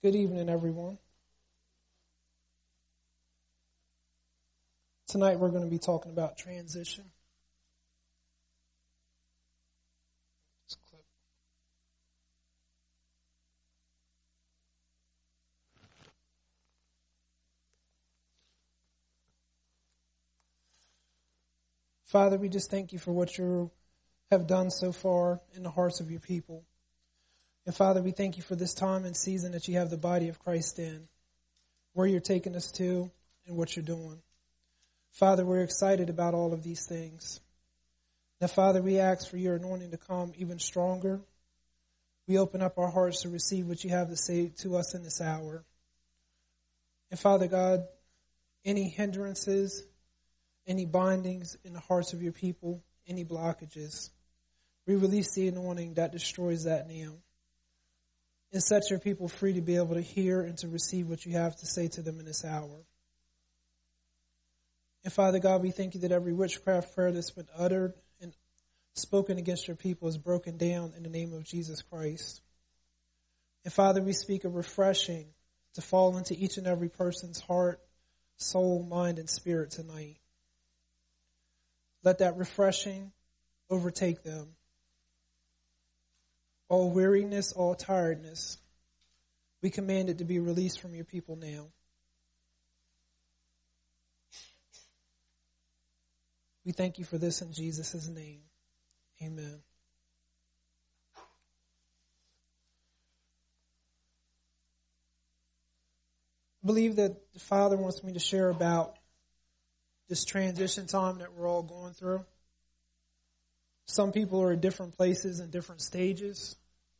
Good evening, everyone. Tonight we're going to be talking about transition. Father, we just thank you for what you have done so far in the hearts of your people. And Father, we thank you for this time and season that you have the body of Christ in, where you're taking us to and what you're doing. Father, we're excited about all of these things. Now, Father, we ask for your anointing to come even stronger. We open up our hearts to receive what you have to say to us in this hour. And Father God, any hindrances, any bindings in the hearts of your people, any blockages, we release the anointing that destroys that now. And set your people free to be able to hear and to receive what you have to say to them in this hour. And Father God, we thank you that every witchcraft prayer that's been uttered and spoken against your people is broken down in the name of Jesus Christ. And Father, we speak a refreshing to fall into each and every person's heart, soul, mind, and spirit tonight. Let that refreshing overtake them. All weariness, all tiredness, we command it to be released from your people now. We thank you for this in Jesus' name. Amen. I believe that the Father wants me to share about this transition time that we're all going through. Some people are at different places and different stages.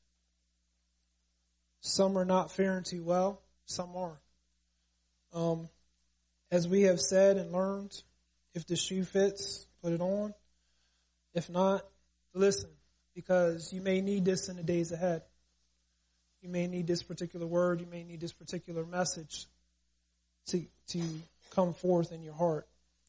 Some are not faring too well. Some are. As we have said and learned, if the shoe fits, put it on. If not, listen, because you may need this in the days ahead. You may need this particular word. You may need this particular message to come forth in your heart.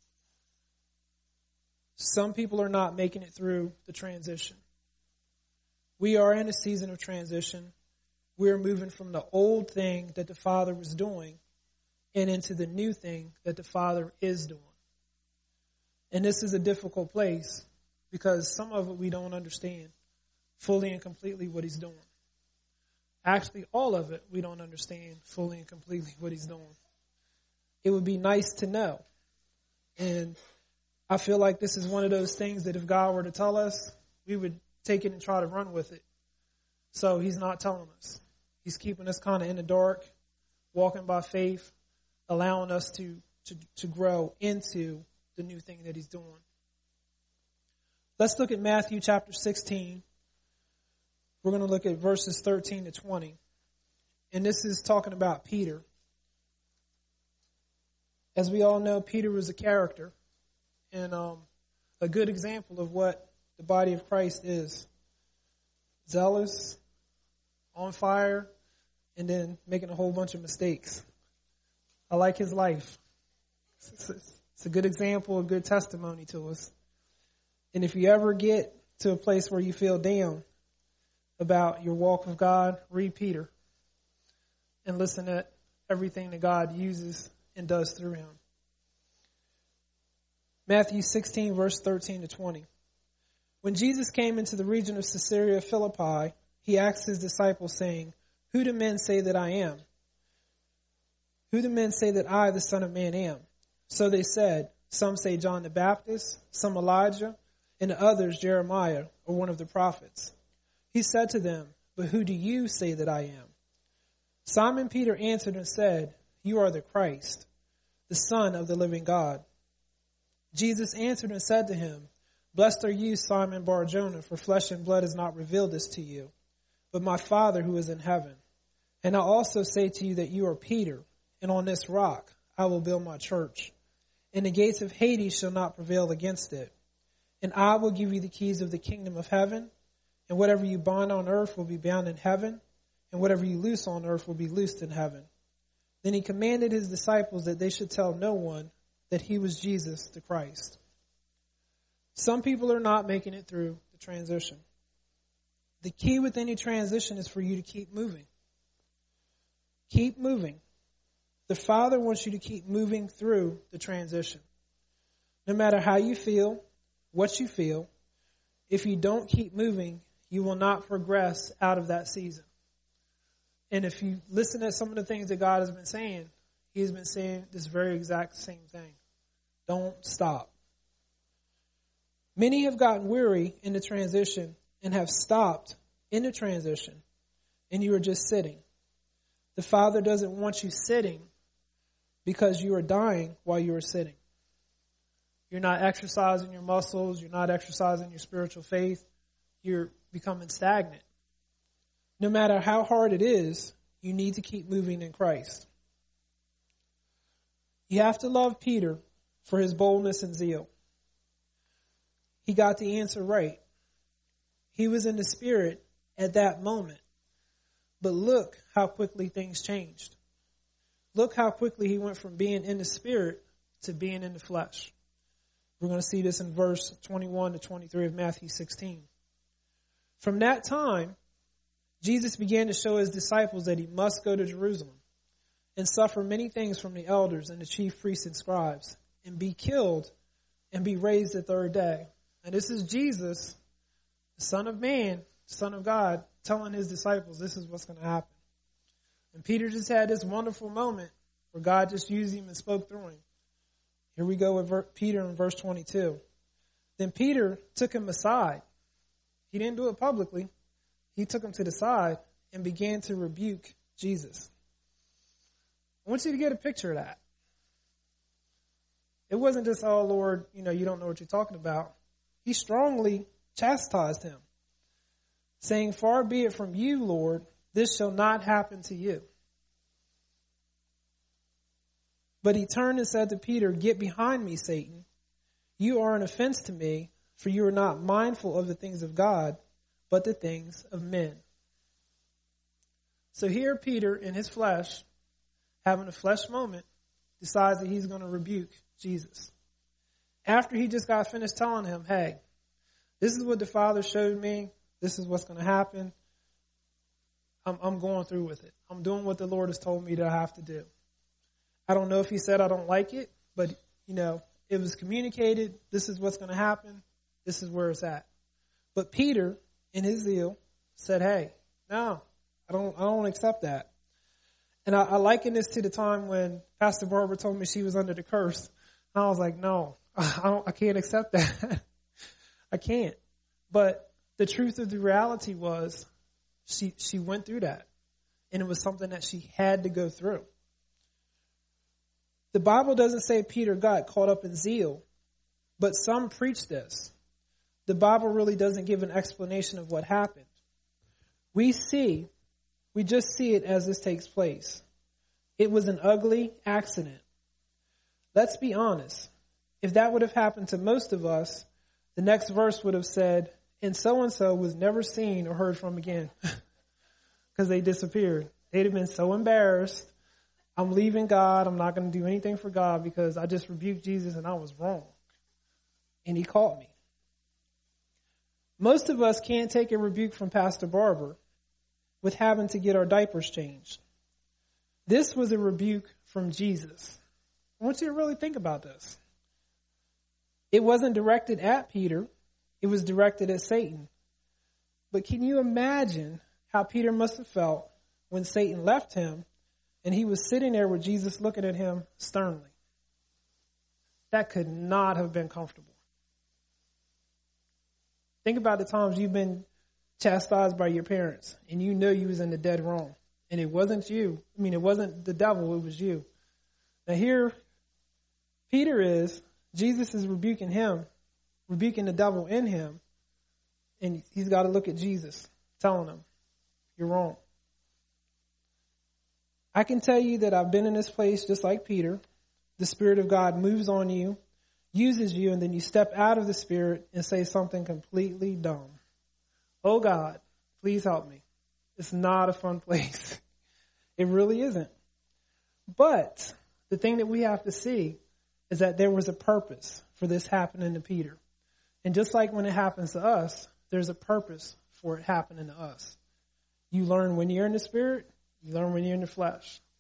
Some people are not making it through the transition. We are in a season of transition. We're moving from the old thing that the Father was doing and into the new thing that the Father is doing. And this is a difficult place because some of it we don't understand fully and completely what he's doing. Actually, all of it we don't understand fully and completely what he's doing. It would be nice to know. And I feel like this is one of those things that if God were to tell us, we would take it and try to run with it. So he's not telling us. He's keeping us kind of in the dark, walking by faith, allowing us to grow into the new thing that he's doing. Let's look at Matthew chapter 16. We're going to look at verses 13 to 20. And this is talking about Peter. As we all know, Peter was a character and a good example of what the body of Christ is. Zealous, on fire, and then making a whole bunch of mistakes. I like his life. It's a good example, a good testimony to us. And if you ever get to a place where you feel down about your walk with God, read Peter and listen to everything that God uses and does through him. Matthew 16, verse 13 to 20. When Jesus came into the region of Caesarea Philippi, he asked his disciples, saying, Who do men say that I am? Who do men say that I, the Son of Man, am? So they said, Some say John the Baptist, some Elijah, and others Jeremiah, or one of the prophets. He said to them, But who do you say that I am? Simon Peter answered and said, You are the Christ, the Son of the living God. Jesus answered and said to him, Blessed are you, Simon Bar-Jonah, for flesh and blood has not revealed this to you, but my Father who is in heaven. And I also say to you that you are Peter, and on this rock I will build my church, and the gates of Hades shall not prevail against it. And I will give you the keys of the kingdom of heaven, and whatever you bind on earth will be bound in heaven, and whatever you loose on earth will be loosed in heaven. Then he commanded his disciples that they should tell no one that he was Jesus the Christ. Some people are not making it through the transition. The key with any transition is for you to keep moving. Keep moving. The Father wants you to keep moving through the transition. No matter how you feel, what you feel, if you don't keep moving, you will not progress out of that season. And if you listen to some of the things that God has been saying, He's been saying this very exact same thing. Don't stop. Many have gotten weary in the transition and have stopped in the transition, and you are just sitting. The Father doesn't want you sitting because you are dying while you are sitting. You're not exercising your muscles. You're not exercising your spiritual faith. You're becoming stagnant. No matter how hard it is, you need to keep moving in Christ. You have to love Peter for his boldness and zeal. He got the answer right. He was in the Spirit at that moment. But look how quickly things changed. Look how quickly he went from being in the Spirit to being in the flesh. We're going to see this in verse 21 to 23 of Matthew 16. From that time, Jesus began to show his disciples that he must go to Jerusalem and suffer many things from the elders and the chief priests and scribes, and be killed and be raised the third day. And this is Jesus, the Son of Man, Son of God, telling his disciples this is what's going to happen. And Peter just had this wonderful moment where God just used him and spoke through him. Here we go with Peter in verse 22. Then Peter took him aside. He didn't do it publicly. He took him to the side and began to rebuke Jesus. I want you to get a picture of that. It wasn't just, oh, Lord, you don't know what you're talking about. He strongly chastised him, saying, far be it from you, Lord, this shall not happen to you. But he turned and said to Peter, get behind me, Satan. You are an offense to me, for you are not mindful of the things of God, but the things of men. So here Peter, in his flesh, having a flesh moment, decides that he's going to rebuke Jesus. After he just got finished telling him, hey, this is what the Father showed me. This is what's going to happen. I'm going through with it. I'm doing what the Lord has told me that I have to do. I don't know if he said I don't like it, but, it was communicated. This is what's going to happen. This is where it's at. But Peter, in his zeal, said, hey, no, I don't accept that. And I liken this to the time when Pastor Barbara told me she was under the curse. And I was like, no, I can't accept that. I can't. But the truth of the reality was she went through that. And it was something that she had to go through. The Bible doesn't say Peter got caught up in zeal, but some preach this. The Bible really doesn't give an explanation of what happened. We just see it as this takes place. It was an ugly accident. Let's be honest. If that would have happened to most of us, the next verse would have said, and so was never seen or heard from again. Because they disappeared. They'd have been so embarrassed. I'm leaving God. I'm not going to do anything for God because I just rebuked Jesus and I was wrong. And he caught me. Most of us can't take a rebuke from Pastor Barber with having to get our diapers changed. This was a rebuke from Jesus. I want you to really think about this. It wasn't directed at Peter. It was directed at Satan. But can you imagine how Peter must have felt when Satan left him and he was sitting there with Jesus looking at him sternly? That could not have been comfortable. Think about the times you've been chastised by your parents and you know you was in the dead wrong. And it wasn't you. It wasn't the devil, it was you. Now here, Peter is, Jesus is rebuking him, rebuking the devil in him. And he's got to look at Jesus, telling him, you're wrong. I can tell you that I've been in this place just like Peter. The Spirit of God moves on you, uses you, and then you step out of the Spirit and say something completely dumb. Oh God, please help me. It's not a fun place. It really isn't. But the thing that we have to see is that there was a purpose for this happening to Peter. And just like when it happens to us, there's a purpose for it happening to us. You learn when you're in the Spirit, you learn when you're in the flesh.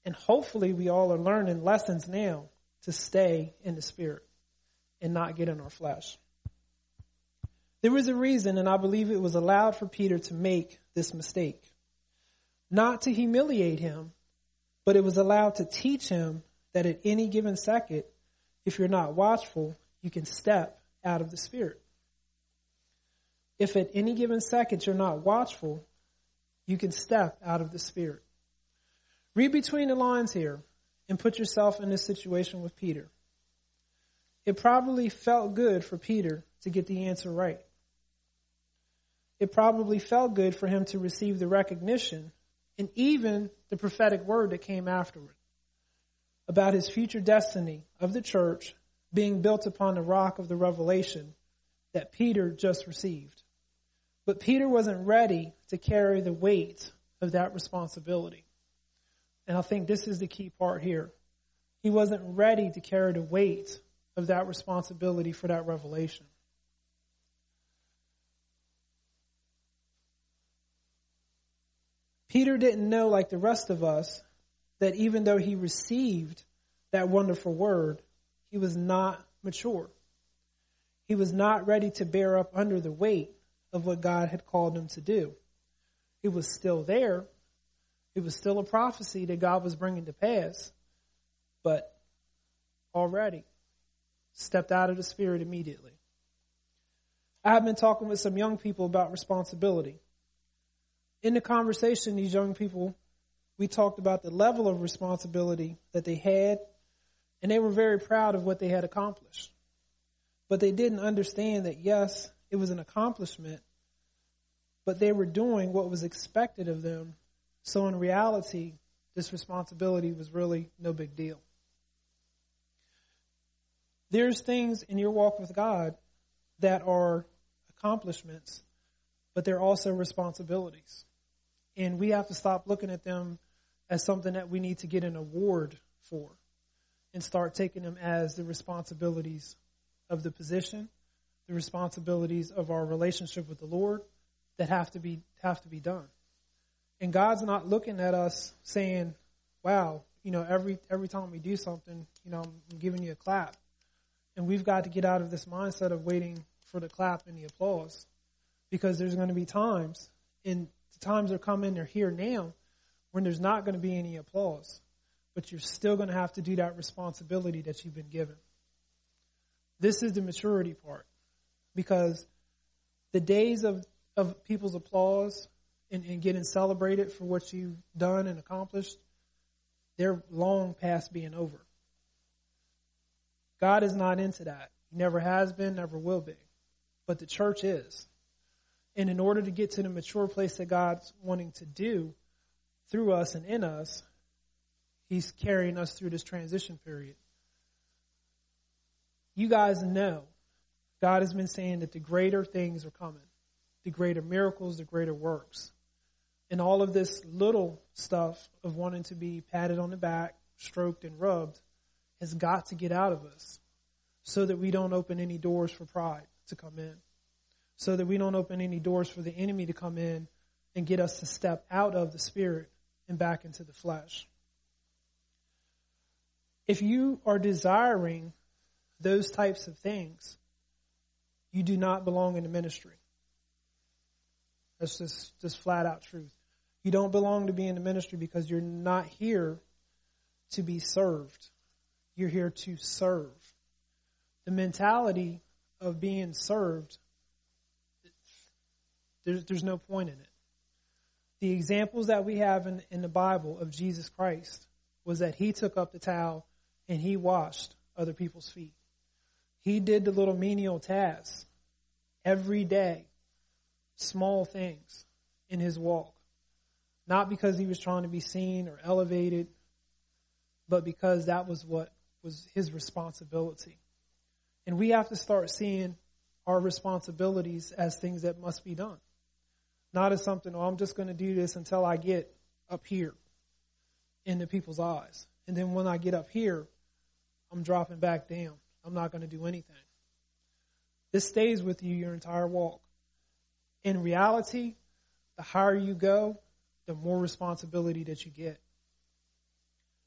And hopefully we all are learning lessons now to stay in the Spirit and not get in our flesh. There was a reason, and I believe it was allowed for Peter to make this mistake. Not to humiliate him, but it was allowed to teach him that at any given second, if you're not watchful, you can step out of the Spirit. If at any given second you're not watchful, you can step out of the Spirit. Read between the lines here and put yourself in this situation with Peter. It probably felt good for Peter to get the answer right. It probably felt good for him to receive the recognition and even the prophetic word that came afterward about his future destiny of the church being built upon the rock of the revelation that Peter just received. But Peter wasn't ready to carry the weight of that responsibility. And I think this is the key part here. He wasn't ready to carry the weight of that responsibility for that revelation. Peter didn't know, like the rest of us, that even though he received that wonderful word, he was not mature. He was not ready to bear up under the weight of what God had called him to do. It was still there. It was still a prophecy that God was bringing to pass, but already stepped out of the Spirit immediately. I have been talking with some young people about responsibility. In the conversation, these young people, we talked about the level of responsibility that they had, and they were very proud of what they had accomplished. But they didn't understand that, yes, it was an accomplishment, but they were doing what was expected of them. So in reality, this responsibility was really no big deal. There's things in your walk with God that are accomplishments, but they're also responsibilities. And we have to stop looking at them as something that we need to get an award for and start taking them as the responsibilities of the position, the responsibilities of our relationship with the Lord that have to be done. And God's not looking at us saying, wow, every time we do something, I'm giving you a clap. And we've got to get out of this mindset of waiting for the clap and the applause, because there's going to be times, and the times are coming, they're here now, when there's not going to be any applause, but you're still going to have to do that responsibility that you've been given. This is the maturity part, because the days of people's applause and getting celebrated for what you've done and accomplished, they're long past being over. God is not into that. He never has been, never will be. But the church is. And in order to get to the mature place that God's wanting to do through us and in us, He's carrying us through this transition period. You guys know God has been saying that the greater things are coming. The greater miracles, the greater works. And all of this little stuff of wanting to be patted on the back, stroked and rubbed, has got to get out of us so that we don't open any doors for pride to come in. So that we don't open any doors for the enemy to come in and get us to step out of the Spirit and back into the flesh. If you are desiring those types of things, you do not belong in the ministry. That's just flat out truth. You don't belong to be in the ministry because you're not here to be served. You're here to serve. The mentality of being served, there's no point in it. The examples that we have in the Bible of Jesus Christ was that He took up the towel and He washed other people's feet. He did the little menial tasks every day, small things in His walk. Not because He was trying to be seen or elevated, but because that was what was His responsibility. And we have to start seeing our responsibilities as things that must be done. Not as something, I'm just going to do this until I get up here into people's eyes. And then when I get up here, I'm dropping back down. I'm not going to do anything. This stays with you your entire walk. In reality, the higher you go, the more responsibility that you get.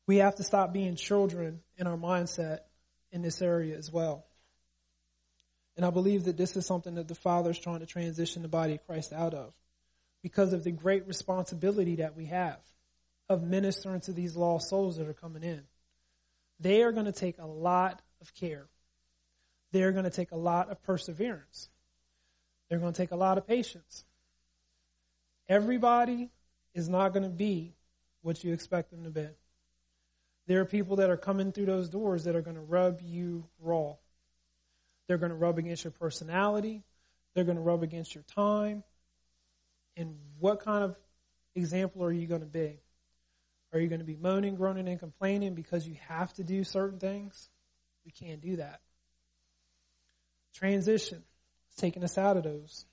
We have to stop being children in our mindset in this area as well. And I believe that this is something that the Father is trying to transition the body of Christ out of because of the great responsibility that we have of ministering to these lost souls that are coming in. They are going to take a lot of care. They're going to take a lot of perseverance. They're going to take a lot of patience. Everybody is not going to be what you expect them to be. There are people that are coming through those doors that are going to rub you raw. They're going to rub against your personality. They're going to rub against your time. And what kind of example are you going to be? Are you going to be moaning, groaning, and complaining because you have to do certain things? We can't do that. Transition is taking us out of those.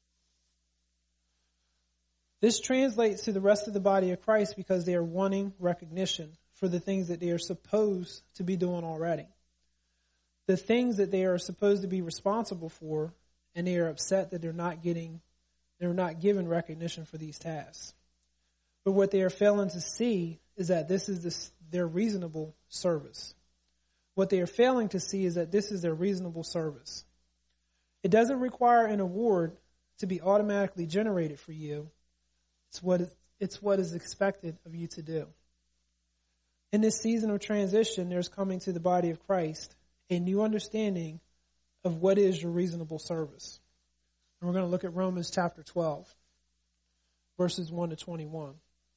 This translates to the rest of the body of Christ because they are wanting recognition for the things that they are supposed to be doing already. The things that they are supposed to be responsible for, and they are upset that they're not given recognition for these tasks. But what they are failing to see is that this is their reasonable service. What they are failing to see is that this is their reasonable service. It doesn't require an award to be automatically generated for you. It's what is expected of you to do. In this season of transition, there's coming to the body of Christ a new understanding of what is your reasonable service. And we're going to look at Romans chapter 12, verses 1 to 21.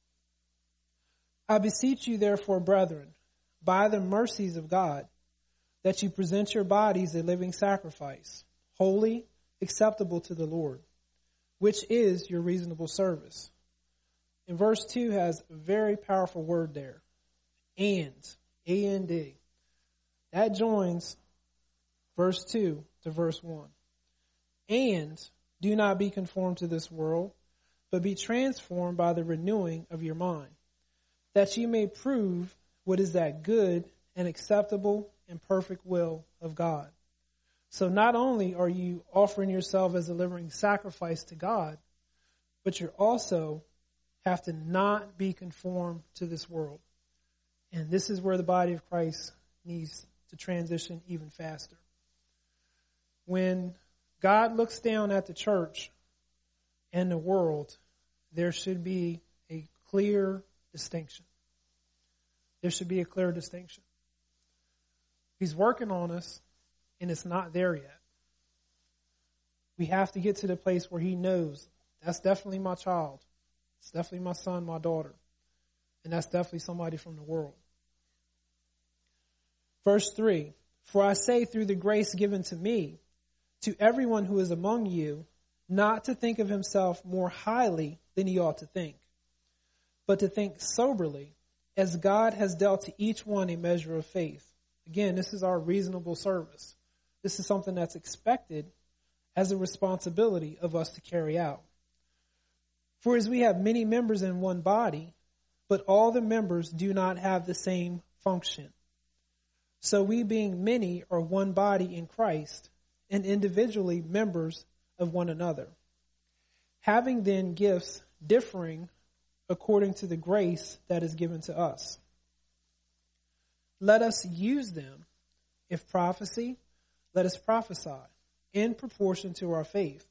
I beseech you, therefore, brethren, by the mercies of God, that you present your bodies a living sacrifice, holy, acceptable to the Lord, which is your reasonable service. And verse 2 has a very powerful word there. And, A-N-D. That joins verse 2 to verse 1. And do not be conformed to this world, but be transformed by the renewing of your mind, that you may prove what is that good and acceptable and perfect will of God. So not only are you offering yourself as a living sacrifice to God, but you also have to not be conformed to this world. And this is where the body of Christ needs to transition even faster. When God looks down at the church and the world, there should be a clear distinction. There should be a clear distinction. He's working on us, and it's not there yet. We have to get to the place where he knows that's definitely my child. It's definitely my son, my daughter. And that's definitely somebody from the world. Verse 3, for I say through the grace given to me, to everyone who is among you, not to think of himself more highly than he ought to think, but to think soberly, as God has dealt to each one a measure of faith. Again, this is our reasonable service. This is something that's expected as a responsibility of us to carry out. For as we have many members in one body, but all the members do not have the same function. So we being many are one body in Christ, and individually members of one another. Having then gifts differing according to the grace that is given to us. Let us use them. If prophecy, let us prophesy in proportion to our faith.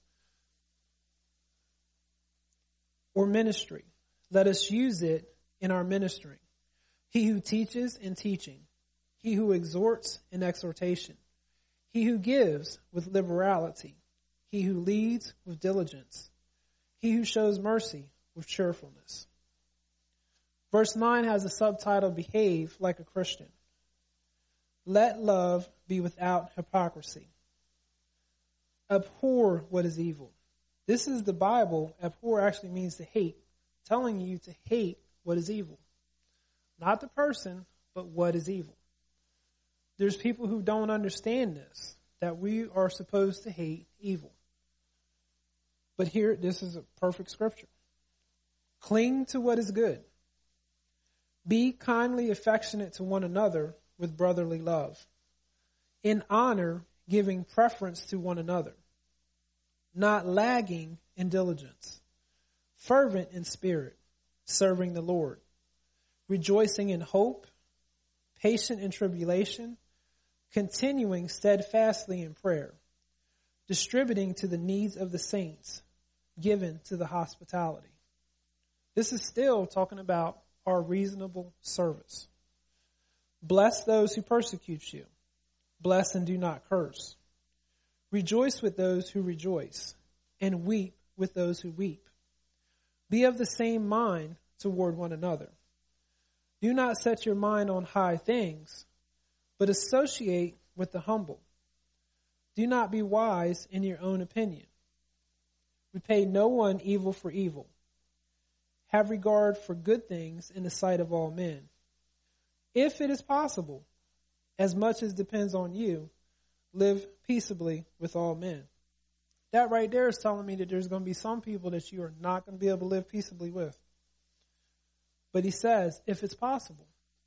Or ministry, let us use it in our ministry. He who teaches in teaching, he who exhorts in exhortation, he who gives with liberality, he who leads with diligence, he who shows mercy with cheerfulness. Verse 9 has a subtitle, Behave Like a Christian. Let love be without hypocrisy. Abhor what is evil. This is the Bible. Abhor actually means to hate, telling you to hate what is evil. Not the person, but what is evil. There's people who don't understand this, that we are supposed to hate evil. But here, this is a perfect scripture. Cling to what is good. Be kindly affectionate to one another with brotherly love. In honor, giving preference to one another. Not lagging in diligence. Fervent in spirit, serving the Lord. rejoicing in hope, patient in tribulation, continuing steadfastly in prayer, distributing to the needs of the saints, given to the hospitality. This is still talking about our reasonable service. Bless those who persecute you. Bless and do not curse. Rejoice with those who rejoice, and weep with those who weep. Be of the same mind toward one another. Do not set your mind on high things, but associate with the humble. Do not be wise in your own opinion. Repay no one evil for evil. Have regard for good things in the sight of all men. If it is possible, as much as depends on you, live peaceably with all men. That right there is telling me that there's going to be some people that you are not going to be able to live peaceably with. But he says, if it's possible.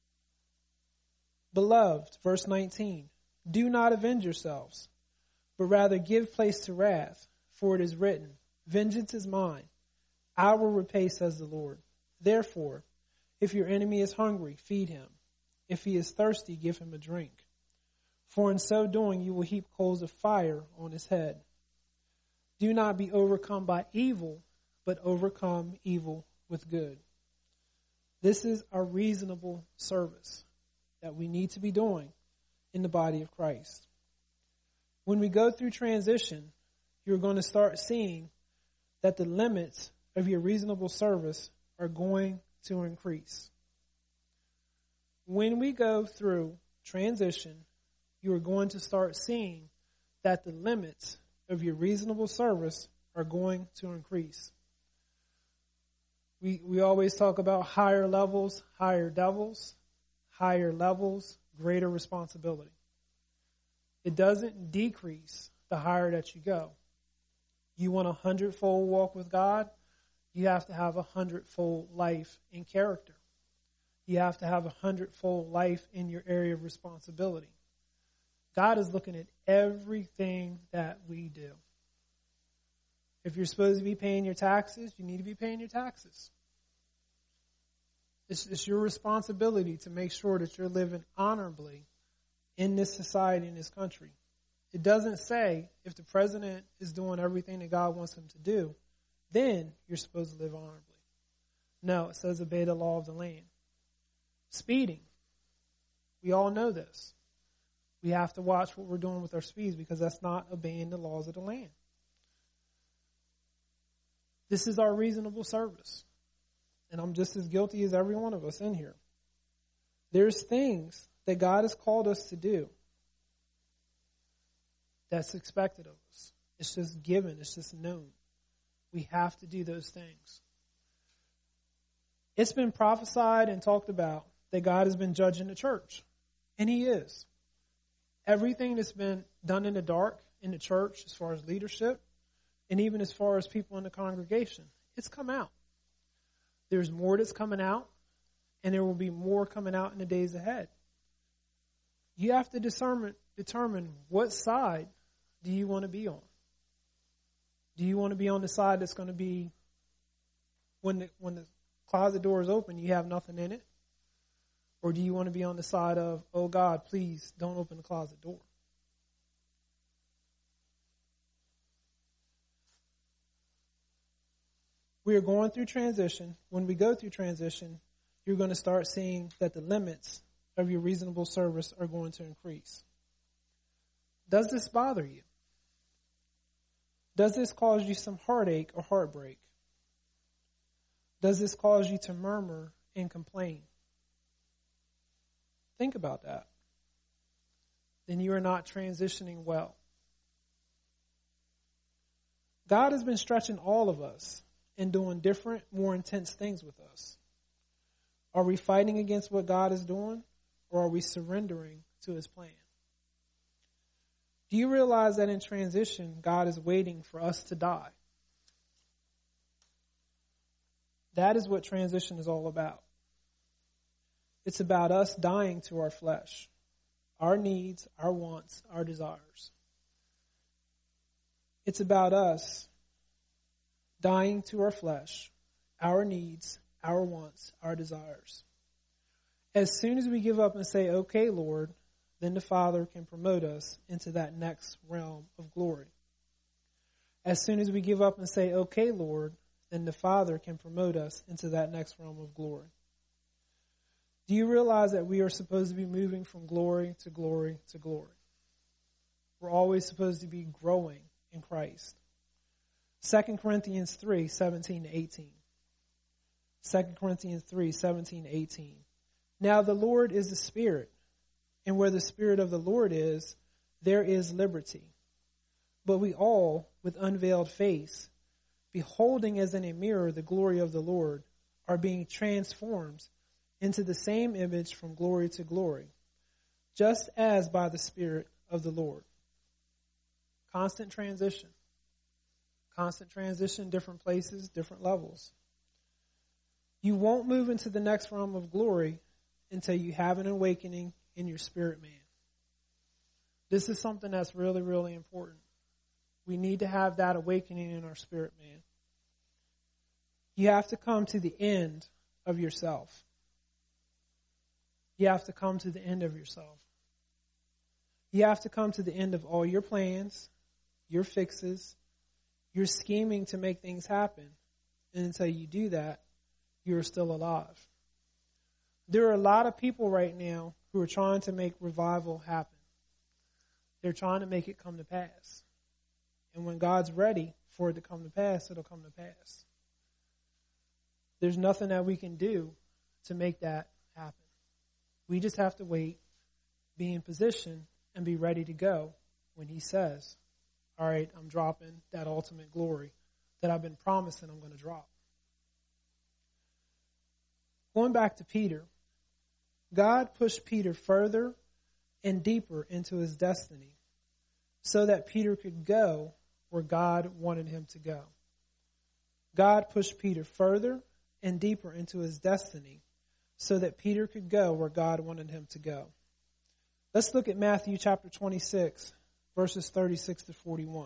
Beloved, verse 19, do not avenge yourselves, but rather give place to wrath, for it is written, vengeance is mine, I will repay, says the Lord. Therefore, if your enemy is hungry, feed him. If he is thirsty, give him a drink. For in so doing, you will heap coals of fire on his head. Do not be overcome by evil, but overcome evil with good. This is our reasonable service that we need to be doing in the body of Christ. When we go through transition, you're going to start seeing that the limits of your reasonable service are going to increase. When we go through transition, you are going to start seeing that the limits of your reasonable service are going to increase. We always talk about higher levels, higher devils, higher levels, greater responsibility. It doesn't decrease the higher that you go. You want a 100-fold walk with God, you have to have a 100-fold life in character. You have to have a 100-fold life in your area of responsibility. God is looking at everything that we do. If you're supposed to be paying your taxes, you need to be paying your taxes. It's your responsibility to make sure that you're living honorably in this society, in this country. It doesn't say if the president is doing everything that God wants him to do, then you're supposed to live honorably. No, it says obey the law of the land. Speeding. We all know this. We have to watch what we're doing with our speeds because that's not obeying the laws of the land. This is our reasonable service. And I'm just as guilty as every one of us in here. There's things that God has called us to do that's expected of us. It's just given. It's just known. We have to do those things. It's been prophesied and talked about that God has been judging the church. And he is. Everything that's been done in the dark in the church as far as leadership and even as far as people in the congregation, it's come out. There's more that's coming out, and there will be more coming out in the days ahead. You have to determine what side do you want to be on. Do you want to be on the side that's going to be when the closet door is open, you have nothing in it? Or do you want to be on the side of, oh God, please don't open the closet door? We are going through transition. When we go through transition, you're going to start seeing that the limits of your reasonable service are going to increase. Does this bother you? Does this cause you some heartache or heartbreak? Does this cause you to murmur and complain? Think about that. Then you are not transitioning well. God has been stretching all of us and doing different, more intense things with us. Are we fighting against what God is doing, or are we surrendering to his plan? Do you realize that in transition, God is waiting for us to die? That is what transition is all about. It's about us dying to our flesh, our needs, our wants, our desires. It's about us dying to our flesh, our needs, our wants, our desires. As soon as we give up and say, okay, Lord, then the Father can promote us into that next realm of glory. As soon as we give up and say, okay, Lord, then the Father can promote us into that next realm of glory. Do you realize that we are supposed to be moving from glory to glory to glory? We're always supposed to be growing in Christ. 2 Corinthians 3, 17 to 18. 2 Corinthians 3, 17 to 18. Now the Lord is the Spirit, and where the Spirit of the Lord is, there is liberty. But we all, with unveiled face, beholding as in a mirror the glory of the Lord, are being transformed into the same image from glory to glory, just as by the Spirit of the Lord. Constant transition. Constant transition, different places, different levels. You won't move into the next realm of glory until you have an awakening in your spirit man. This is something that's really, really important. We need to have that awakening in our spirit man. You have to come to the end of yourself. You have to come to the end of yourself. You have to come to the end of all your plans, your fixes, your scheming to make things happen. And until you do that, you're still alive. There are a lot of people right now who are trying to make revival happen. They're trying to make it come to pass. And when God's ready for it to come to pass, it'll come to pass. There's nothing that we can do to make that happen. We just have to wait, be in position, and be ready to go when he says, all right, I'm dropping that ultimate glory that I've been promising I'm going to drop. Going back to Peter, God pushed Peter further and deeper into his destiny so that Peter could go where God wanted him to go. God pushed Peter further and deeper into his destiny so that Peter could go where God wanted him to go. Let's look at Matthew chapter 26, verses 36 to 41.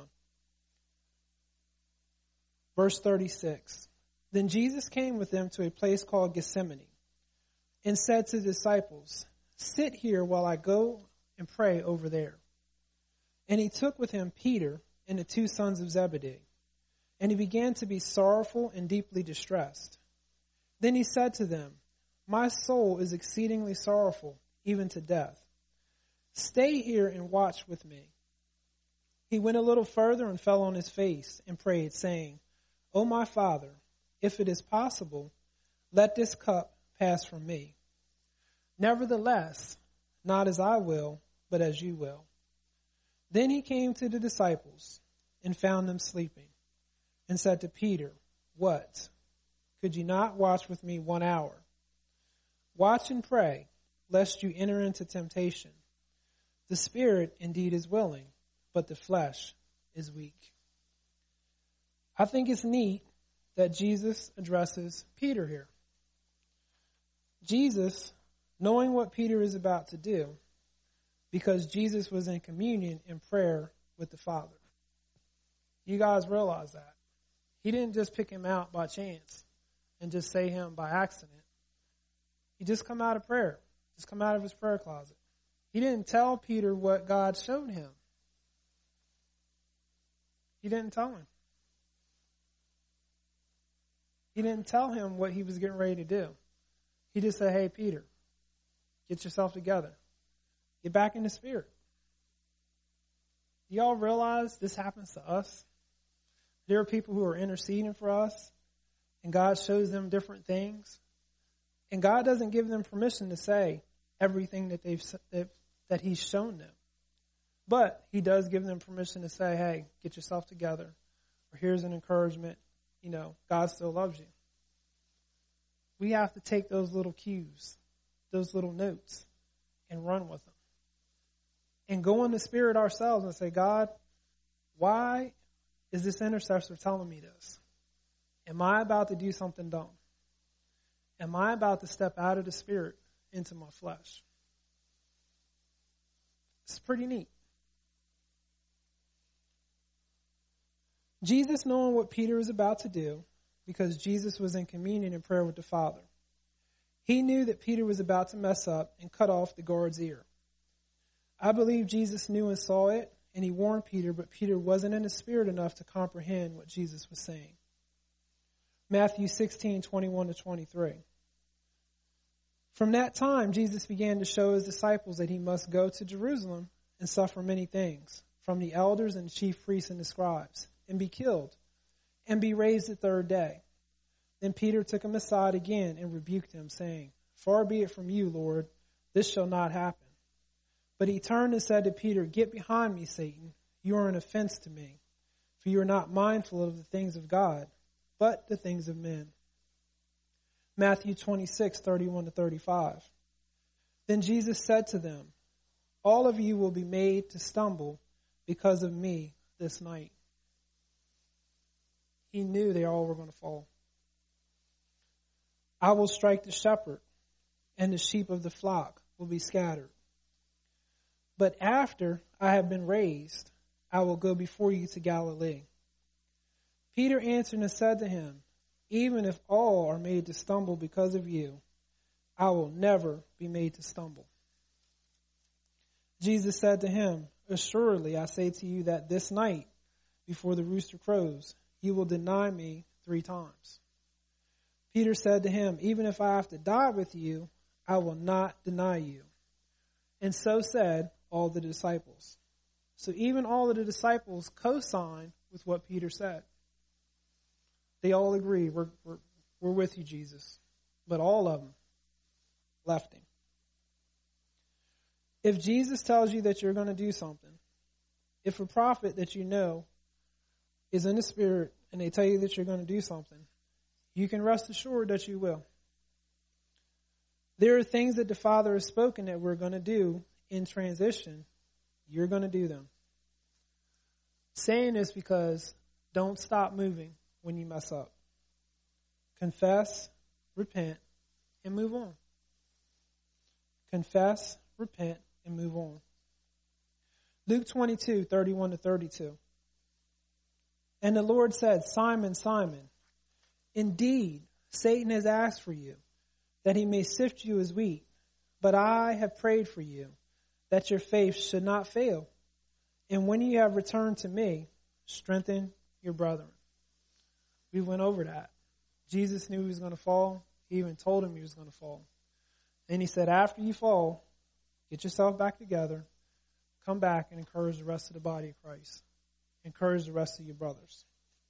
Verse 36. Then Jesus came with them to a place called Gethsemane and said to the disciples, sit here while I go and pray over there. And he took with him Peter and the two sons of Zebedee, and he began to be sorrowful and deeply distressed. Then he said to them, my soul is exceedingly sorrowful, even to death. Stay here and watch with me. He went a little further and fell on his face and prayed, saying, O my Father, if it is possible, let this cup pass from me. Nevertheless, not as I will, but as you will. Then he came to the disciples and found them sleeping, and said to Peter, what? Could you not watch with me 1 hour? Watch and pray, lest you enter into temptation. The spirit indeed is willing, but the flesh is weak. I think it's neat that Jesus addresses Peter here. Jesus, knowing what Peter is about to do, because Jesus was in communion and prayer with the Father. You guys realize that. He didn't just pick him out by chance and just say him by accident. He just come out of prayer, just come out of his prayer closet. He didn't tell Peter what God showed him. He didn't tell him. He didn't tell him what he was getting ready to do. He just said, hey, Peter, get yourself together. Get back in the spirit. Do y'all realize this happens to us? There are people who are interceding for us, and God shows them different things. And God doesn't give them permission to say everything that he's shown them. But he does give them permission to say, hey, get yourself together. Or here's an encouragement. You know, God still loves you. We have to take those little cues, those little notes, and run with them. And go in the spirit ourselves and say, God, why is this intercessor telling me this? Am I about to do something dumb? Am I about to step out of the spirit into my flesh? It's pretty neat. Jesus, knowing what Peter was about to do, because Jesus was in communion and prayer with the Father, He knew that Peter was about to mess up and cut off the guard's ear. I believe Jesus knew and saw it, and he warned Peter, but Peter wasn't in the spirit enough to comprehend what Jesus was saying. Matthew 16:21-23. From that time, Jesus began to show his disciples that he must go to Jerusalem and suffer many things from the elders and chief priests and the scribes, and be killed, and be raised the third day. Then Peter took him aside again and rebuked him, saying, Far be it from you, Lord, this shall not happen. But he turned and said to Peter, Get behind me, Satan. You are an offense to me, for you are not mindful of the things of God, but the things of men. Matthew 26:31-35. Then Jesus said to them, All of you will be made to stumble because of me this night. He knew they all were going to fall. I will strike the shepherd, and the sheep of the flock will be scattered. But after I have been raised, I will go before you to Galilee. Peter answered and said to him, Even if all are made to stumble because of you, I will never be made to stumble. Jesus said to him, Assuredly, I say to you that this night, before the rooster crows, you will deny me 3 times. Peter said to him, Even if I have to die with you, I will not deny you. And so said all the disciples. So even all of the disciples co-signed with what Peter said. They all agree, we're with you, Jesus. But all of them left him. If Jesus tells you that you're going to do something, if a prophet that you know is in the spirit and they tell you that you're going to do something, you can rest assured that you will. There are things that the Father has spoken that we're going to do in transition. You're going to do them. Saying this because don't stop moving when you mess up. Confess, repent, and move on. Confess, repent, and move on. Luke 22:31-32. And the Lord said, Simon, Simon, indeed, Satan has asked for you, that he may sift you as wheat. But I have prayed for you, that your faith should not fail. And when you have returned to me, strengthen your brethren. We went over that. Jesus knew he was going to fall. He even told him he was going to fall. And he said, after you fall, get yourself back together, come back and encourage the rest of the body of Christ. Encourage the rest of your brothers.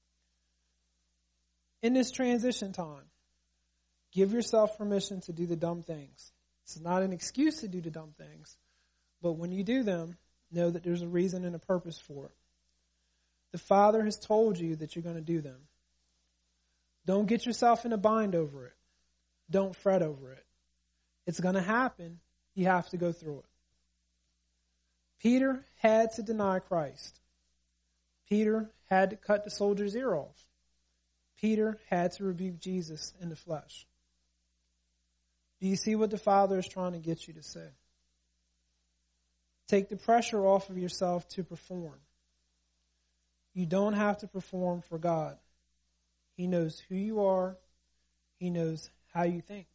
In this transition time, give yourself permission to do the dumb things. It's not an excuse to do the dumb things, but when you do them, know that there's a reason and a purpose for it. The Father has told you that you're going to do them. Don't get yourself in a bind over it. Don't fret over it. It's going to happen. You have to go through it. Peter had to deny Christ. Peter had to cut the soldier's ear off. Peter had to rebuke Jesus in the flesh. Do you see what the Father is trying to get you to say? Take the pressure off of yourself to perform. You don't have to perform for God. He knows who you are. He knows how you think.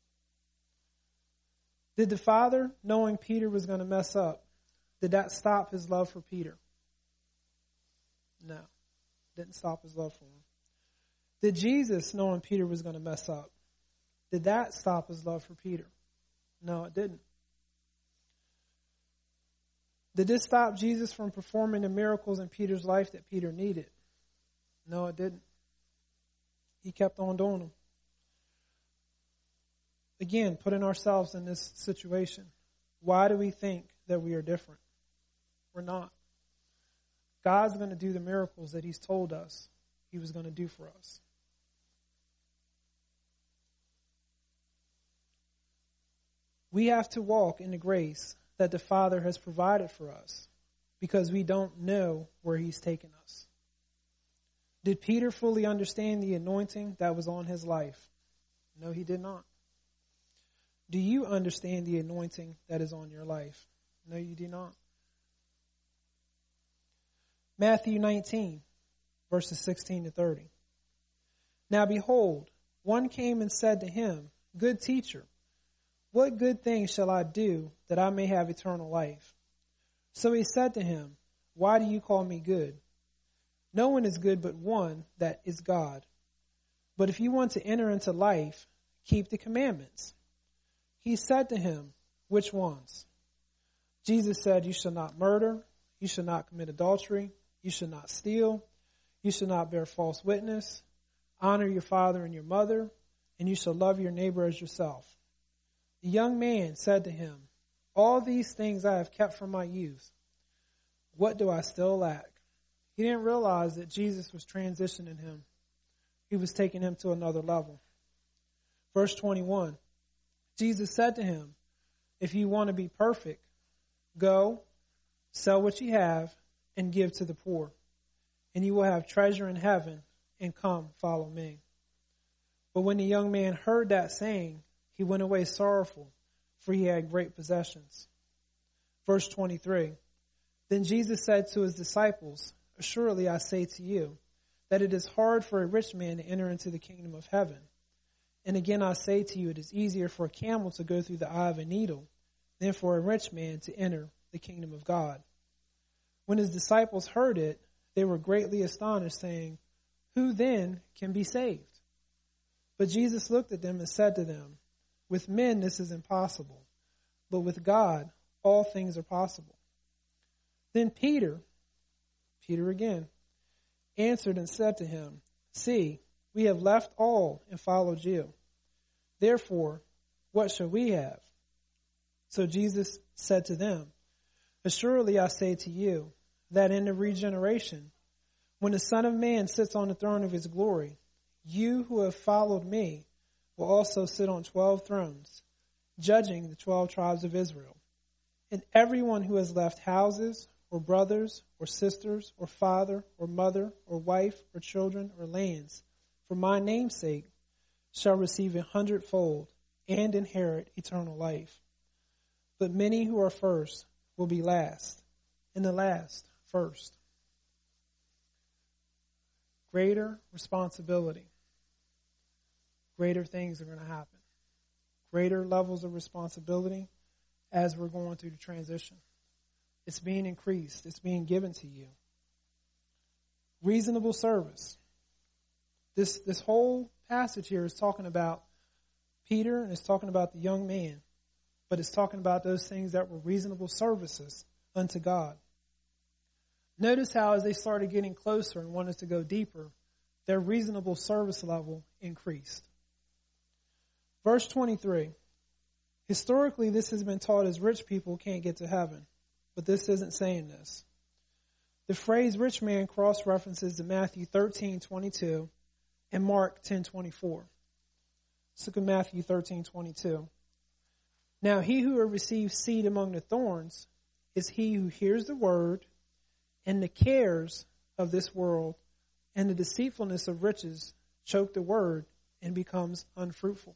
Did the Father, knowing Peter was going to mess up, did that stop his love for Peter? No. Didn't stop his love for him. Did Jesus, knowing Peter was going to mess up, did that stop his love for Peter? No, it didn't. Did this stop Jesus from performing the miracles in Peter's life that Peter needed? No, it didn't. He kept on doing them. Again, putting ourselves in this situation. Why do we think that we are different? We're not. God's going to do the miracles that he's told us he was going to do for us. We have to walk in the grace that the Father has provided for us because we don't know where he's taken us. Did Peter fully understand the anointing that was on his life? No, he did not. Do you understand the anointing that is on your life? No, you do not. Matthew 19, verses 16-30. Now behold, one came and said to him, Good teacher, what good thing shall I do that I may have eternal life? So he said to him, why do you call me good? No one is good but one, that is God. But if you want to enter into life, keep the commandments. He said to him, which ones? Jesus said, you shall not murder, you shall not commit adultery, you shall not steal, you shall not bear false witness, honor your father and your mother, and you shall love your neighbor as yourself. The young man said to him, all these things I have kept from my youth. What do I still lack? He didn't realize that Jesus was transitioning him. He was taking him to another level. Verse 21, Jesus said to him, if you want to be perfect, go, sell what you have, and give to the poor, and you will have treasure in heaven, and come, follow me. But when the young man heard that saying, he went away sorrowful, for he had great possessions. Verse 23, then Jesus said to his disciples, assuredly I say to you, that it is hard for a rich man to enter into the kingdom of heaven. And again I say to you, it is easier for a camel to go through the eye of a needle than for a rich man to enter the kingdom of God. When his disciples heard it, they were greatly astonished, saying, who then can be saved? But Jesus looked at them and said to them, with men this is impossible, but with God all things are possible. Then Peter again, answered and said to him, see, we have left all and followed you. Therefore, what shall we have? So Jesus said to them, assuredly I say to you, that in the regeneration, when the Son of Man sits on the throne of his glory, you who have followed me will also sit on 12 thrones, judging the 12 tribes of Israel. And everyone who has left houses, or brothers, or sisters, or father, or mother, or wife, or children, or lands, for my name's sake, shall receive 100-fold and inherit eternal life. But many who are first will be last, and the last first. Greater responsibility. Greater things are going to happen. Greater levels of responsibility as we're going through the transition. It's being increased. It's being given to you. Reasonable service. This whole passage here is talking about Peter and it's talking about the young man, but it's talking about those things that were reasonable services unto God. Notice how as they started getting closer and wanted to go deeper, their reasonable service level increased. Verse 23. Historically, this has been taught as rich people can't get to heaven, but this isn't saying this. The phrase rich man cross-references to Matthew 13:22 and Mark 10:24. Let's look at Matthew 13:22. Now he who receives seed among the thorns is he who hears the word, and the cares of this world and the deceitfulness of riches choke the word and becomes unfruitful.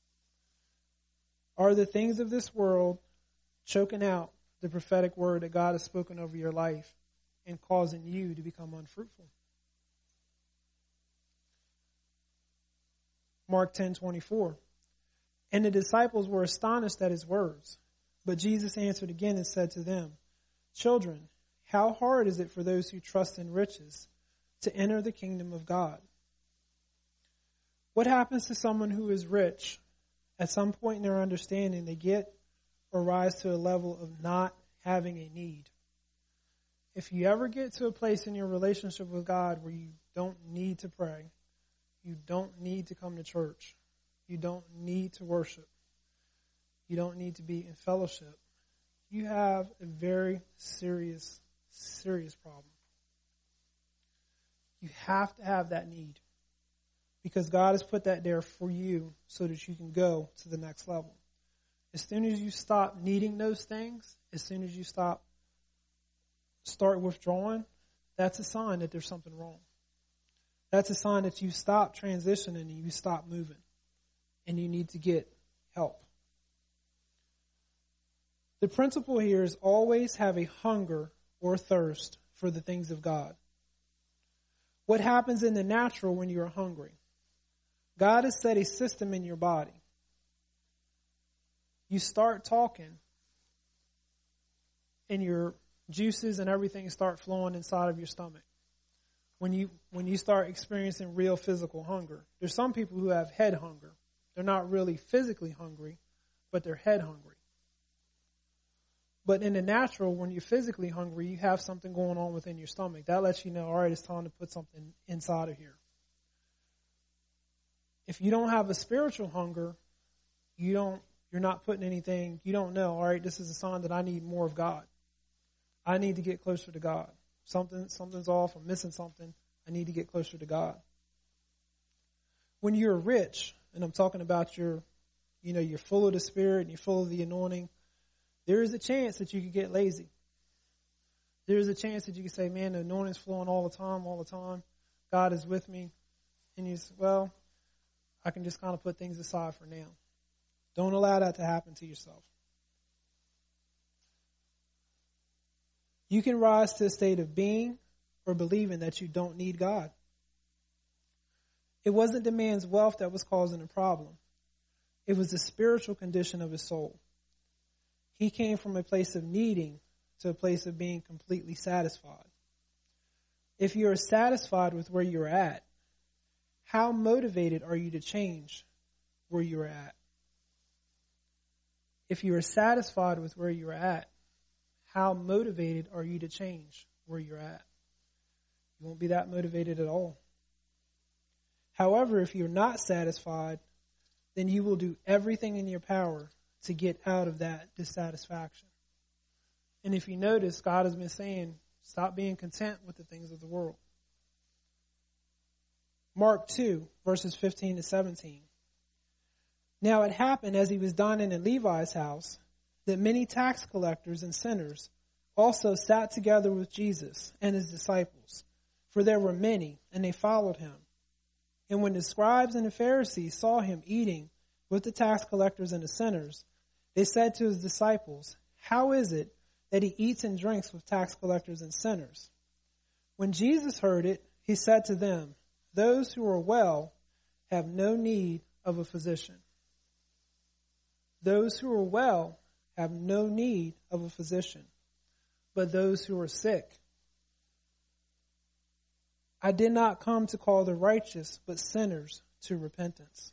Are the things of this world choking out the prophetic word that God has spoken over your life and causing you to become unfruitful? Mark 10:24. And the disciples were astonished at his words. But Jesus answered again and said to them, children, how hard is it for those who trust in riches to enter the kingdom of God? What happens to someone who is rich? At some point in their understanding, they get or rise to a level of not having a need. If you ever get to a place in your relationship with God where you don't need to pray, you don't need to come to church, you don't need to worship, you don't need to be in fellowship, you have a very serious problem. You have to have that need because God has put that there for you so that you can go to the next level. As soon as you stop needing those things, as soon as you start withdrawing, that's a sign that there's something wrong. That's a sign that you stop transitioning and you stop moving and you need to get help. The principle here is always have a hunger or thirst for the things of God. What happens in the natural when you're hungry? God has set a system in your body. you start talking and your juices and everything start flowing inside of your stomach. When you start experiencing real physical hunger. There's some people who have head hunger. They're not really physically hungry, but they're head hungry. But in the natural, when you're physically hungry, you have something going on within your stomach. That lets you know, all right, it's time to put something inside of here. If you don't have a spiritual hunger, you're not putting anything, you don't know, all right, this is a sign that I need more of God. I need to get closer to God. Something's off, I'm missing something. I need to get closer to God. When you're rich, and I'm talking about you're full of the Spirit and you're full of the anointing, there is a chance that you could get lazy. There is a chance that you could say, man, the anointing's flowing all the time. God is with me. And you say, well, I can just kind of put things aside for now. Don't allow that to happen to yourself. You can rise to a state of being or believing that you don't need God. It wasn't the man's wealth that was causing the problem. It was the spiritual condition of his soul. He came from a place of needing to a place of being completely satisfied. If you are satisfied with where you're at, how motivated are you to change where you're at? If you are satisfied with where you're at, how motivated are you to change where you're at? You won't be that motivated at all. However, if you're not satisfied, then you will do everything in your power to get out of that dissatisfaction. And if you notice, God has been saying, stop being content with the things of the world. Mark 2, verses 15 to 17. Now it happened as he was dining in Levi's house that many tax collectors and sinners also sat together with Jesus and his disciples, for there were many, and they followed him. And when the scribes and the Pharisees saw him eating with the tax collectors and the sinners, they said to his disciples, how is it that he eats and drinks with tax collectors and sinners? When Jesus heard it, he said to them, those who are well have no need of a physician. Those who are well have no need of a physician, but those who are sick. I did not come to call the righteous, but sinners to repentance.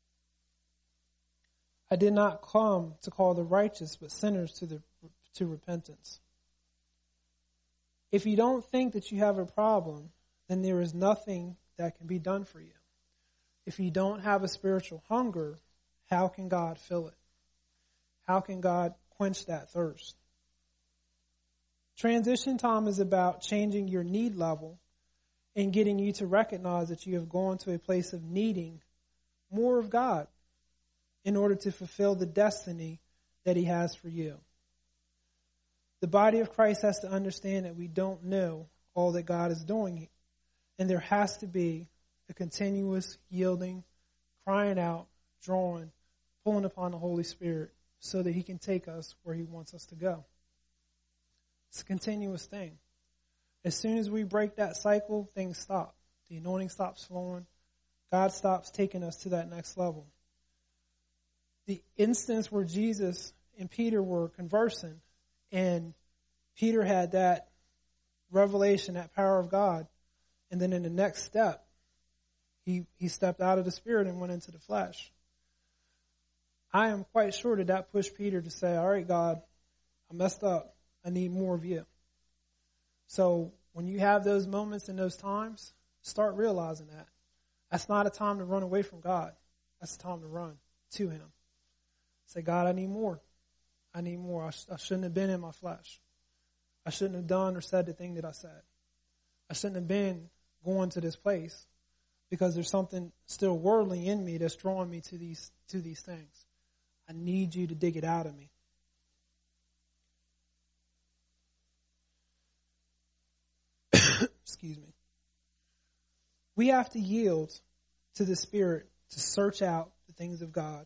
I did not come to call the righteous, but sinners to repentance. If you don't think that you have a problem, then there is nothing that can be done for you. If you don't have a spiritual hunger, how can God fill it? How can God quench that thirst? Transition time is about changing your need level and getting you to recognize that you have gone to a place of needing more of God in order to fulfill the destiny that he has for you. The body of Christ has to understand that we don't know all that God is doing, and there has to be a continuous yielding, crying out, drawing, pulling upon the Holy Spirit so that he can take us where he wants us to go. It's a continuous thing. As soon as we break that cycle, things stop. The anointing stops flowing. God stops taking us to that next level. The instance where Jesus and Peter were conversing, and Peter had that revelation, that power of God, and then in the next step, he stepped out of the spirit and went into the flesh. I am quite sure that pushed Peter to say, all right, God, I messed up. I need more of you. So when you have those moments and those times, start realizing that. That's not a time to run away from God. That's a time to run to him. Say, God, I need more. I need more. I shouldn't have been in my flesh. I shouldn't have done or said the thing that I said. I shouldn't have been going to this place because there's something still worldly in me that's drawing me to these things. I need you to dig it out of me. Excuse me. We have to yield to the Spirit to search out the things of God.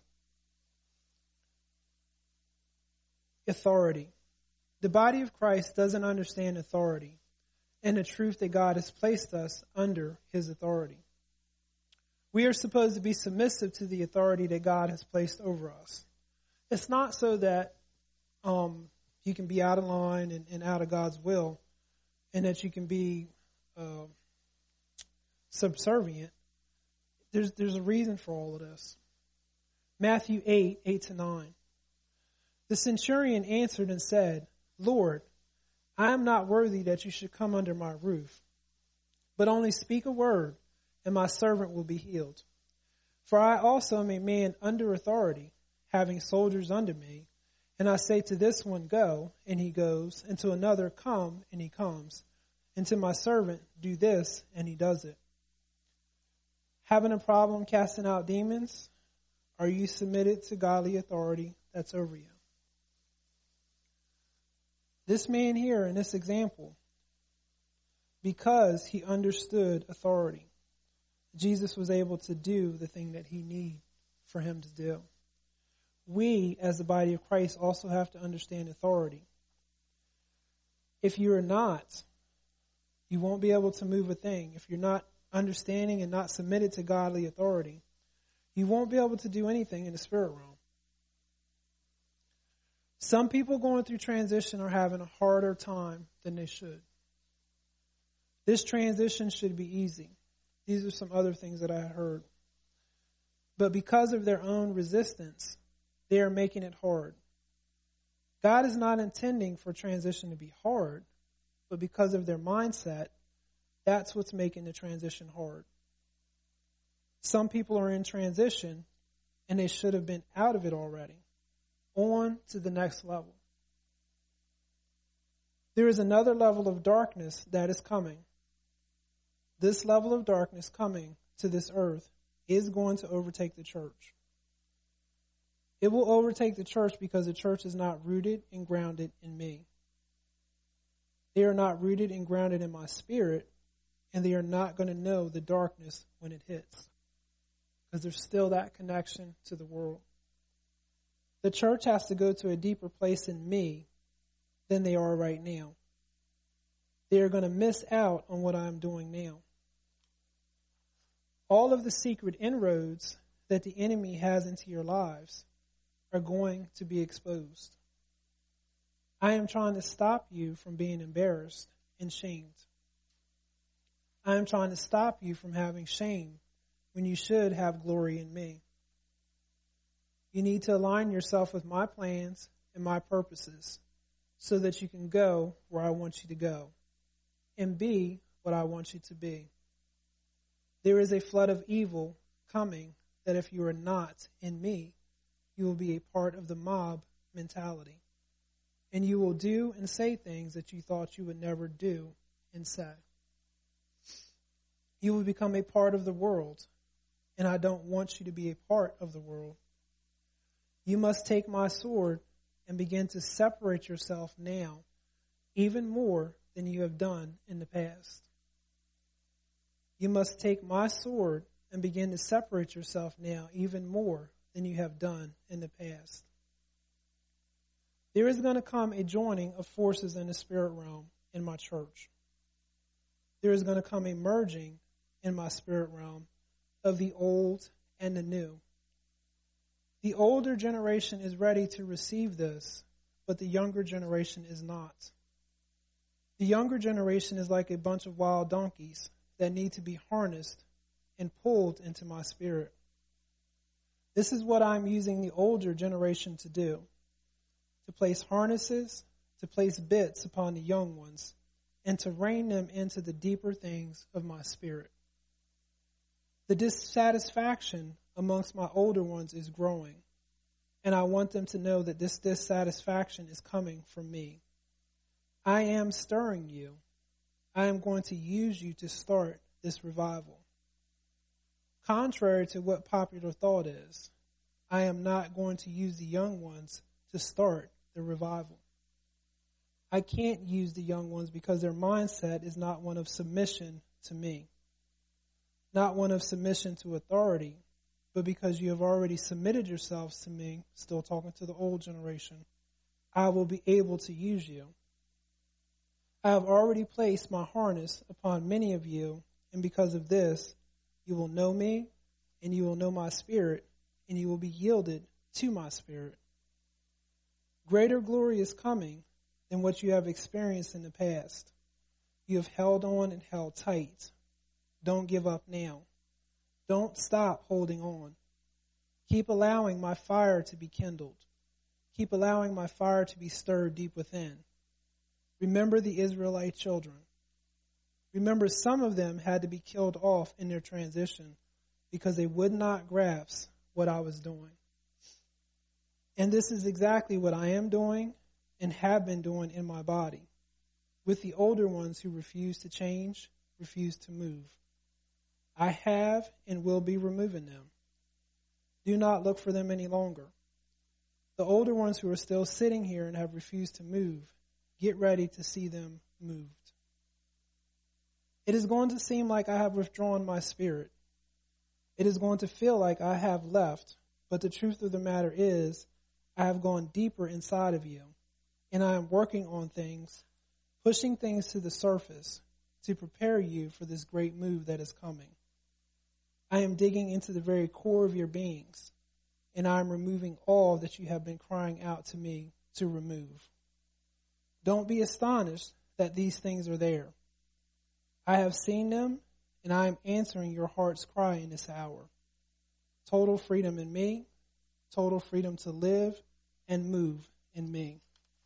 Authority. The body of Christ doesn't understand authority and the truth that God has placed us under his authority. We are supposed to be submissive to the authority that God has placed over us. It's not so that you can be out of line and out of God's will, and that you can be subservient. There's a reason for all of this. Matthew 8:8-9. The centurion answered and said, Lord, I am not worthy that you should come under my roof, but only speak a word, and my servant will be healed. For I also am a man under authority, having soldiers under me, and I say to this one, go, and he goes, and to another, come, and he comes, and to my servant, do this, and he does it. Having a problem casting out demons? Are you submitted to godly authority that's over you? This man here in this example, because he understood authority, Jesus was able to do the thing that he needed for him to do. We, as the body of Christ, also have to understand authority. If you are not, you won't be able to move a thing. If you're not understanding and not submitted to godly authority, you won't be able to do anything in the spirit realm. Some people going through transition are having a harder time than they should. This transition should be easy. These are some other things that I heard. But because of their own resistance, they are making it hard. God is not intending for transition to be hard, but because of their mindset, that's what's making the transition hard. Some people are in transition, and they should have been out of it already, on to the next level. There is another level of darkness that is coming. This level of darkness coming to this earth is going to overtake the church. It will overtake the church because the church is not rooted and grounded in me. They are not rooted and grounded in my spirit, and they are not going to know the darkness when it hits, because there's still that connection to the world. The church has to go to a deeper place in me than they are right now. They are going to miss out on what I'm doing now. All of the secret inroads that the enemy has into your lives are going to be exposed. I am trying to stop you from being embarrassed and shamed. I am trying to stop you from having shame when you should have glory in me. You need to align yourself with my plans and my purposes so that you can go where I want you to go and be what I want you to be. There is a flood of evil coming that if you are not in me, you will be a part of the mob mentality. And you will do and say things that you thought you would never do and say. You will become a part of the world, and I don't want you to be a part of the world. You must take my sword and begin to separate yourself now, even more than you have done in the past. You must take my sword and begin to separate yourself now, even more than you have done in the past. There is going to come a joining of forces in the spirit realm in my church. There is going to come a merging in my spirit realm of the old and the new. The older generation is ready to receive this, but the younger generation is not. The younger generation is like a bunch of wild donkeys that need to be harnessed and pulled into my spirit. This is what I'm using the older generation to do, to place harnesses, to place bits upon the young ones, and to rein them into the deeper things of my spirit. The dissatisfaction amongst my older ones is growing, and I want them to know that this dissatisfaction is coming from me. I am stirring you. I am going to use you to start this revival. Contrary to what popular thought is, I am not going to use the young ones to start the revival. I can't use the young ones because their mindset is not one of submission to me, not one of submission to authority, but because you have already submitted yourselves to me, still talking to the old generation, I will be able to use you. I have already placed my harness upon many of you, and because of this, you will know me, and you will know my spirit, and you will be yielded to my spirit. Greater glory is coming than what you have experienced in the past. You have held on and held tight. Don't give up now. Don't stop holding on. Keep allowing my fire to be kindled. Keep allowing my fire to be stirred deep within. Remember the Israelite children. Remember, some of them had to be killed off in their transition because they would not grasp what I was doing. And this is exactly what I am doing and have been doing in my body with the older ones who refuse to change, refuse to move. I have and will be removing them. Do not look for them any longer. The older ones who are still sitting here and have refused to move, get ready to see them moved. It is going to seem like I have withdrawn my spirit. It is going to feel like I have left, but the truth of the matter is, I have gone deeper inside of you, and I am working on things, pushing things to the surface to prepare you for this great move that is coming. I am digging into the very core of your beings, and I am removing all that you have been crying out to me to remove. Don't be astonished that these things are there. I have seen them, and I am answering your heart's cry in this hour. Total freedom in me, total freedom to live and move in me.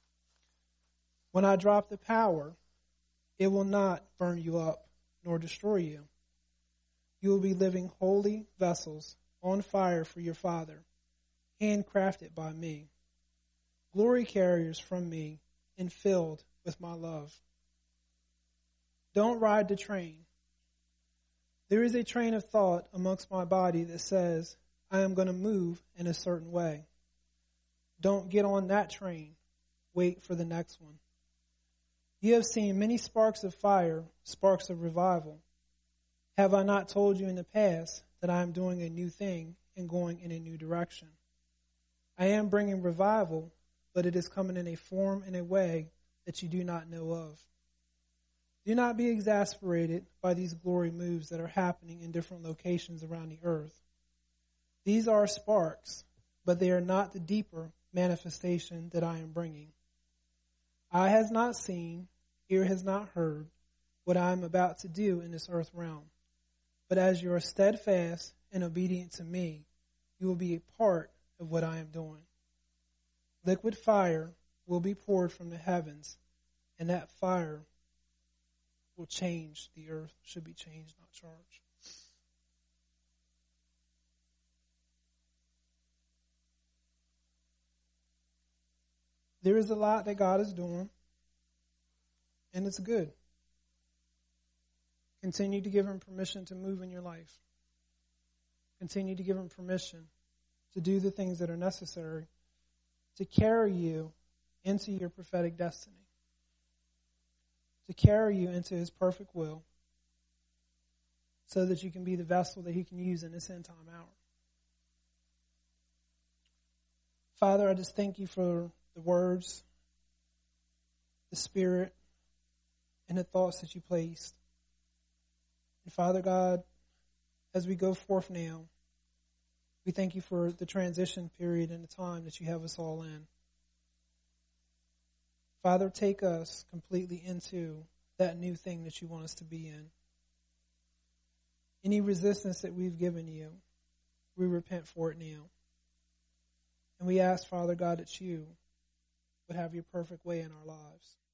When I drop the power, it will not burn you up nor destroy you. You will be living holy vessels on fire for your Father, handcrafted by me, glory carriers from me and filled with my love. Don't ride the train. There is a train of thought amongst my body that says, I am going to move in a certain way. Don't get on that train. Wait for the next one. You have seen many sparks of fire, sparks of revival. Have I not told you in the past that I am doing a new thing and going in a new direction? I am bringing revival, but it is coming in a form and a way that you do not know of. Do not be exasperated by these glory moves that are happening in different locations around the earth. These are sparks, but they are not the deeper manifestation that I am bringing. Eye has not seen, ear has not heard what I am about to do in this earth realm. But as you are steadfast and obedient to me, you will be a part of what I am doing. Liquid fire will be poured from the heavens, and that fire will change the earth. Should be changed, not charged. There is a lot that God is doing, and it's good. Continue to give him permission to move in your life. Continue to give him permission to do the things that are necessary to carry you into your prophetic destiny, to carry you into his perfect will, so that you can be the vessel that he can use in this end time hour. Father, I just thank you for the words, the spirit, and the thoughts that you placed. And Father God, as we go forth now, we thank you for the transition period and the time that you have us all in. Father, take us completely into that new thing that you want us to be in. Any resistance that we've given you, we repent for it now. And we ask, Father God, that you would have your perfect way in our lives.